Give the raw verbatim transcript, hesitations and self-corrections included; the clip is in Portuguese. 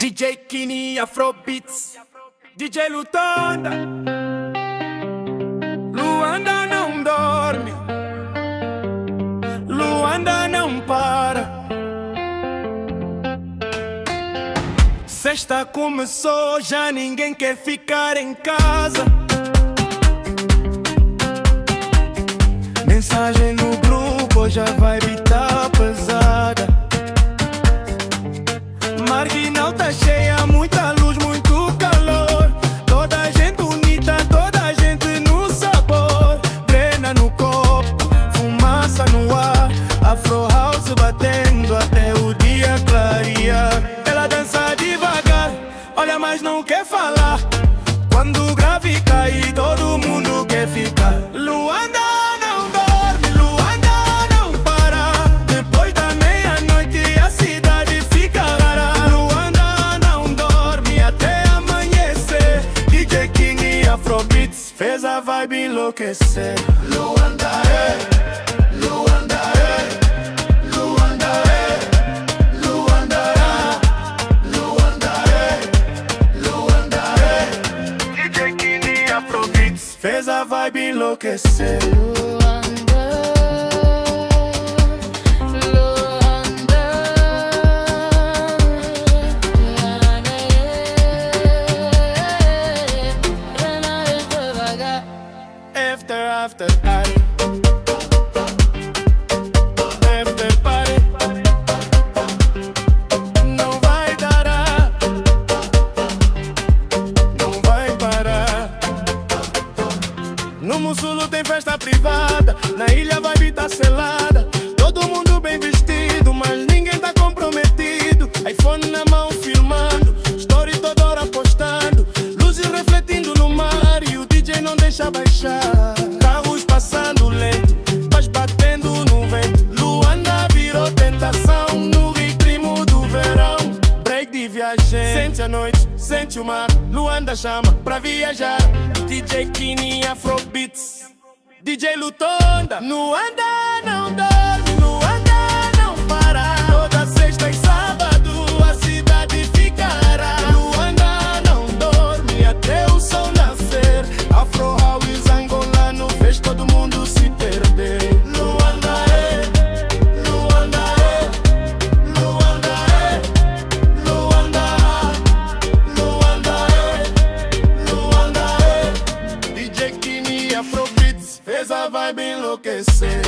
D J Kini Afrobeats, D J Lutonda. Luanda não dorme, Luanda não para. Sexta começou, já ninguém quer ficar em casa. Mensagem no grupo, já vai bitar pesada. Marginal tá cheia, muita luz, muito calor. Toda gente bonita, toda gente no sabor. Drena no copo, fumaça no ar. Afro House batendo até o dia clarear. Ela dança devagar, olha mas não quer falar. Quando o grave cai, todo mundo quer ficar. Luanda não dorme, Luanda não para. Depois da meia-noite a cidade fica rara. Luanda não dorme até amanhecer. D J Kini Afrobeats fez a vibe enlouquecer. Luanda é, Luanda é, Luanda é, Luanda é, Luanda é, Luanda é. D J Kini Afrobeats fez a vibe enlouquecer. After, after party, after party, não vai dar, não vai parar. No Mussulo tem festa privada, na ilha vai bitar selada. Todo mundo bem vestido, mas ninguém tá comprometido. iPhone na mão filmando, story toda hora postando. Luzes refletindo no mar e o D J não deixa baixar. Carros passando lento, mas batendo no vento. Luanda virou tentação no ritmo do verão. Break de viagem, sente a noite, sente o mar. Luanda chama pra viajar. D J Kini Afrobeats, D J Lutonda. Luanda não dorme, Luanda não para. Toda sexta e sábado a cidade ficará. Luanda não dorme até o sol nascer. Afro House angolano fez todo mundo se perder. Luanda é, Luanda é, Luanda é, Luanda, Luanda é, Luanda é. D J Kini Afrobeats fez a vibe enlouquecer.